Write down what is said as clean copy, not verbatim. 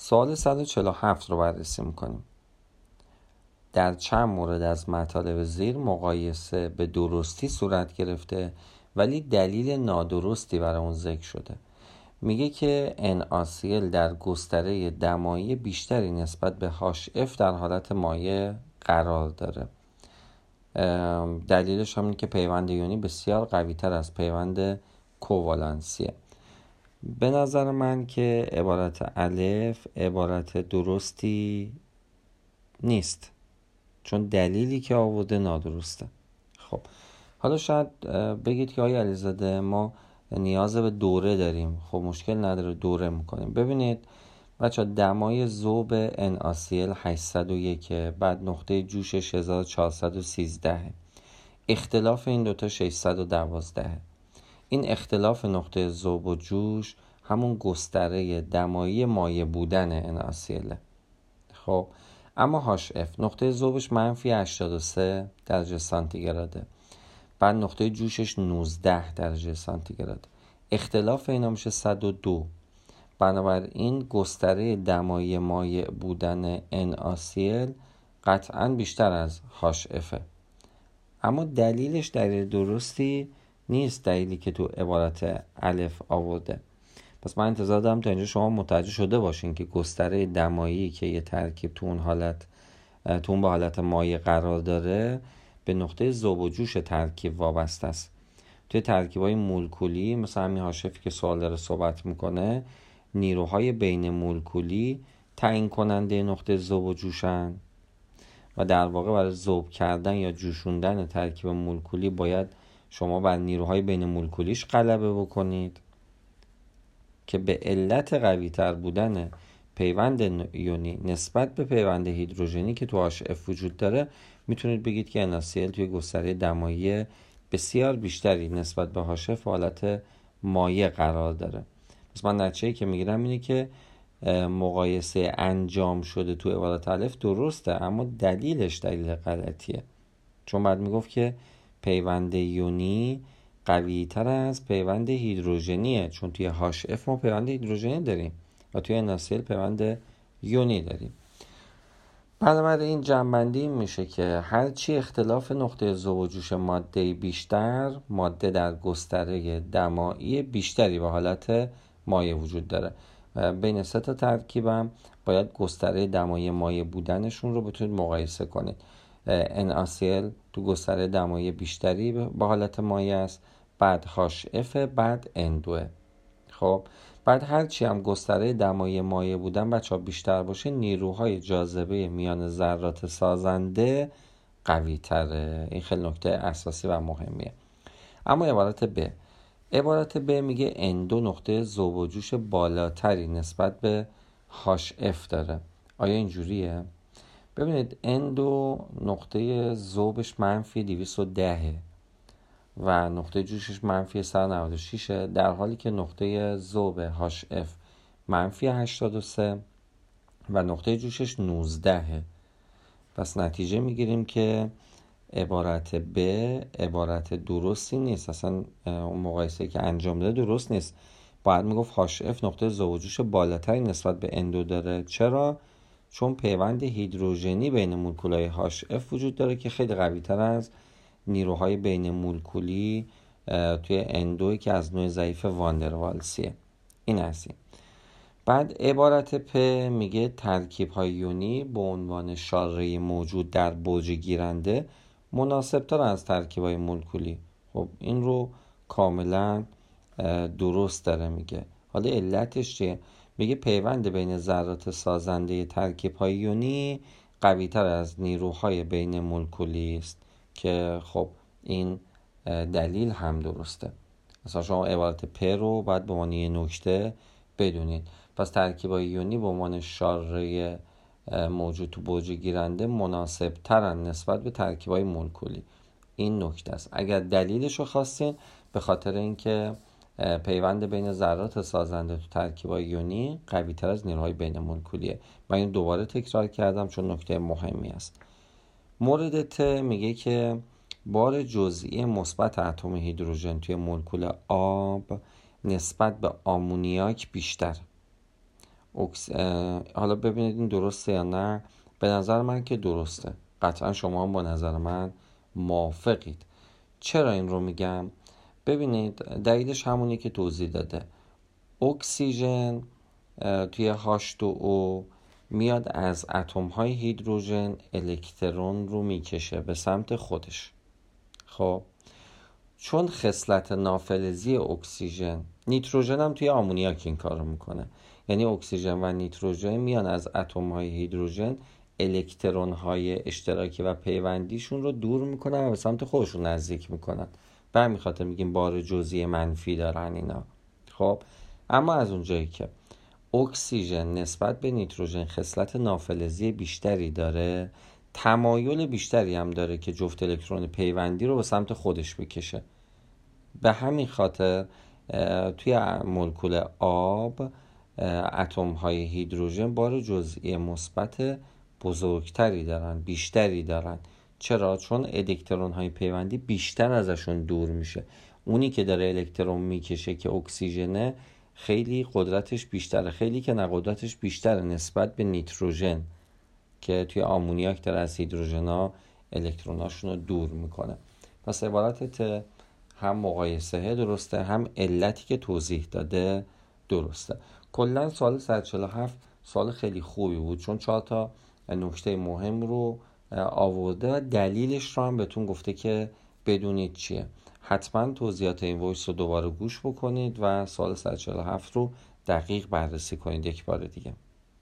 سوال 147 رو بررسی میکنیم. در چند مورد از مطالب زیر مقایسه به درستی صورت گرفته ولی دلیل نادرستی برای اون ذکر شده. میگه که NaCl در گستره دمایی بیشتری نسبت به HF در حالت مایع قرار داره. دلیلش هم اینه که پیوند یونی بسیار قوی تر از پیوند کووالنسیه. به نظر من که عبارت الف عبارت درستی نیست، چون دلیلی که آورده نادرسته. خب حالا شاید بگید که آقای علیزاده ما نیاز به دوره داریم. خب مشکل نداره، دوره میکنیم. ببینید بچه دمای ذوب NaCl 801، بعد نقطه جوشش 1413، اختلاف این دوتا 612. این اختلاف نقطه ذوب و جوش همون گستره دمایی مایع بودن NaCl. خب اما HF نقطه ذوبش منفی 83 درجه سانتیگراده، بعد نقطه جوشش 19 درجه سانتیگراد، اختلاف اینا میشه 102. بنابراین گستره دمایی مایع بودن NaCl قطعاً بیشتر از HF. اما دلیلش دلیل درستی نیست، دلیلی که تو عبارت الف آورده. پس من انتظار دارم تا اینجا شما متوجه شده باشین که گستره دمایی که یه ترکیب تو اون به حالت مایع قرار داره به نقطه ذوب و جوش ترکیب وابسته است. توی ترکیب‌های مولکولی مثل همین هاشفی که سوال داره صحبت میکنه، نیروهای بین مولکولی تعیین کننده نقطه ذوب و جوشن و در واقع برای ذوب کردن یا جوشوندن ترکیب مولکولی باید شما بر نیروهای بین مولکولیش غلبه بکنید که به علت قوی تر بودن پیوند یونی نسبت به پیوند هیدروژنی که تو HF وجود داره میتونید بگید که NaCl توی گستره دمایی بسیار بیشتری نسبت به HF حالت مایع قرار داره. پس من نتیجه‌ای که میگیرم اینه که مقایسه انجام شده تو عبارت الف درسته، اما دلیلش دلیل غلطیه. چون بعد میگفت که پیوند یونی قوی تر از پیوند هیدروژنیه، چون توی HF ما پیوند هیدروژنی داریم و توی NaCl پیوند یونی داریم. بنابراین این جمع‌بندی میشه که هرچی اختلاف نقطه ذوب و جوش ماده بیشتر، ماده در گستره دمایی بیشتری به حالت مایع وجود داره. بین سه تا ترکیبم باید گستره دمایی مایع بودنشون رو بتونید مقایسه کنید. NaCl تو گستره دمایی بیشتری به حالت مایع است، بعد HF، بعد N2. خب بعد هرچی هم گستره دمایی مایع بودن بچه ها بیشتر باشه، نیروهای جاذبه میان ذرات سازنده قوی تره. این خیلی نکته اساسی و مهمیه. اما عبارت ب میگه N2 نقطه ذوب و جوش بالاتری نسبت به HF داره. آیا اینجوریه؟ ببینید N2 نقطه ذوبش منفی 210 و نقطه جوشش منفی 196، در حالی که نقطه ذوب HF منفی 83 و نقطه جوشش 19. پس نتیجه میگیریم که عبارت ب عبارت درستی نیست. اصلا اون مقایسه که انجام داده درست نیست. باید میگفت HF نقطه ذوب و جوش بالاتری نسبت به N2 داره. چرا؟ چون پیوند هیدروژنی بین مولکولای HF وجود داره که خیلی قوی تر از نیروهای بین مولکولی توی N2 که از نوع ضعیف واندروالسیه. این هستی. بعد عبارت پ میگه ترکیب های یونی به عنوان شاره موجود در برج گیرنده مناسب تر از ترکیب های مولکولی. خب این رو کاملا درست داره میگه. حالا علتش چیه؟ میگه پیوند بین ذرات سازنده ترکیب های یونی قوی تر از نیروهای بین مولکولی است که خب این دلیل هم درسته. مثلا شما عبارت پ رو باید به عنوان یه نکته بدونید. پس ترکیب‌های یونی به عنوان شاره موجود تو برج گیرنده مناسب ترن نسبت به ترکیب‌های مولکولی. این نکته است. اگر دلیلش رو خواستین، به خاطر اینکه پیوند بین ذرات سازنده تو ترکیب‌های یونی قوی تر از نیروهای بین مولکولیه. من این دوباره تکرار کردم چون نکته مهمی است. مورد ت میگه که بار جزئی مثبت اتم هیدروژن توی مولکول آب نسبت به آمونیاک بیشتر. حالا ببینید این درسته یا نه. به نظر من که درسته. قطعا شما هم با نظر من موافقید. چرا این رو میگم؟ ببینید دلیلش همونی که توضیح داده. اکسیژن توی H2O میاد از اتم‌های هیدروژن الکترون رو میکشه به سمت خودش. خب چون خصلت نافلزی اکسیژن، نیتروژن هم توی آمونیاک این کارو میکنه، یعنی اکسیژن و نیتروژن میان از اتم‌های هیدروژن الکترون‌های اشتراکی و پیوندیشون رو دور میکنن و به سمت خودشون نزدیک میکنن. به همین خاطر میگیم بار جزئی منفی دارن اینا. خب اما از اونجایی که اکسیژن نسبت به نیتروژن خصلت نافلزی بیشتری داره، تمایل بیشتری هم داره که جفت الکترون پیوندی رو به سمت خودش بکشه. به همین خاطر توی مولکول آب اتم های هیدروژن بار جزئی مثبت بزرگتری دارن، بیشتری دارن. چرا؟ چون الکترون های پیوندی بیشتر ازشون دور میشه. اونی که داره الکترون میکشه که اکسیژنه خیلی قدرتش بیشتره، خیلی که نه قدرتش بیشتره نسبت به نیتروژن که توی آمونیاک داره از هیدروژنا الکتروناشون رو دور میکنه. پس عبارت هم مقایسه درسته، هم علتی که توضیح داده درسته. کلا سوال 147 سوال خیلی خوبی بود، چون 4 تا نکته مهم رو آورده و دلیلش رو هم بهتون گفته که بدونید چیه. حتما توضیحات این وایس رو دوباره گوش بکنید و سوال 147 رو دقیق بررسی کنید یک بار دیگه.